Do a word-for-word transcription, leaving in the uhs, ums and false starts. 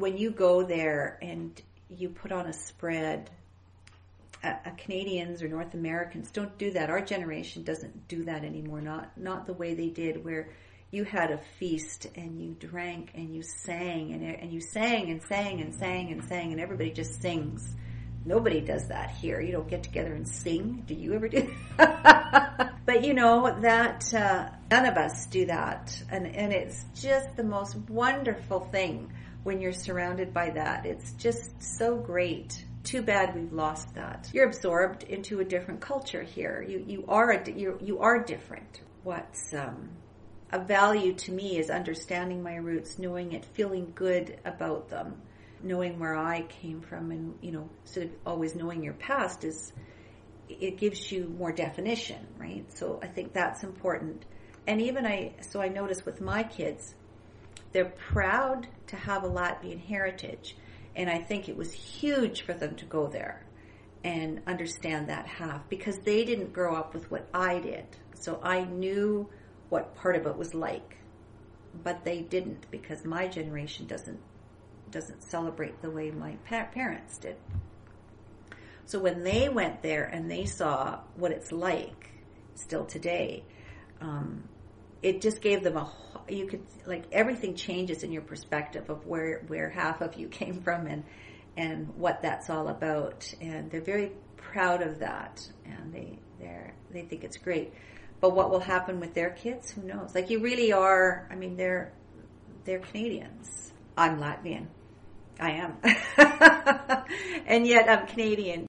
when you go there and you put on a spread, uh, uh, Canadians or North Americans don't do that. Our generation doesn't do that anymore. Not not the way they did, where you had a feast and you drank and you sang and and you sang and sang and sang and sang and everybody just sings. Nobody does that here. You don't get together and sing. Do you ever do that? But you know that uh, none of us do that, and and it's just the most wonderful thing when you're surrounded by that. It's just so great. Too bad we've lost that. You're absorbed into a different culture here. You you are a, you you are different. What's um, a value to me is understanding my roots, knowing it, feeling good about them, knowing where I came from, and, you know, sort of always knowing your past is, it gives you more definition, right? So I think that's important. And even I, so I notice with my kids, they're proud to have a Latvian heritage. And I think it was huge for them to go there and understand that half, because they didn't grow up with what I did. So I knew what part of it was like, but they didn't, because my generation doesn't doesn't celebrate the way my pa- parents did. So when they went there and they saw what it's like still today, um, it just gave them a, you could, like, everything changes in your perspective of where, where half of you came from and, and what that's all about. And they're very proud of that, and they, they're, they think it's great. But what will happen with their kids? Who knows? Like, you really are, I mean, they're, they're Canadians. I'm Latvian. I am. And yet I'm Canadian.